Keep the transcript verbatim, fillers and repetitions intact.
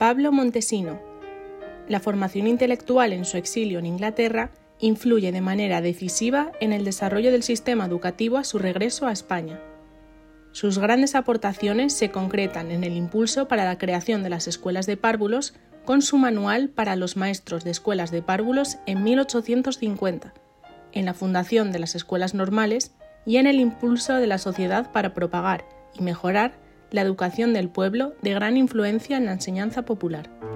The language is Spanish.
Pablo Montesino. La formación intelectual en su exilio en Inglaterra influye de manera decisiva en el desarrollo del sistema educativo a su regreso a España. Sus grandes aportaciones se concretan en el impulso para la creación de las escuelas de párvulos con su manual para los maestros de escuelas de párvulos en mil ochocientos cincuenta, en la fundación de las escuelas normales y en el impulso de la sociedad para propagar y mejorar la educación del pueblo de gran influencia en la enseñanza popular.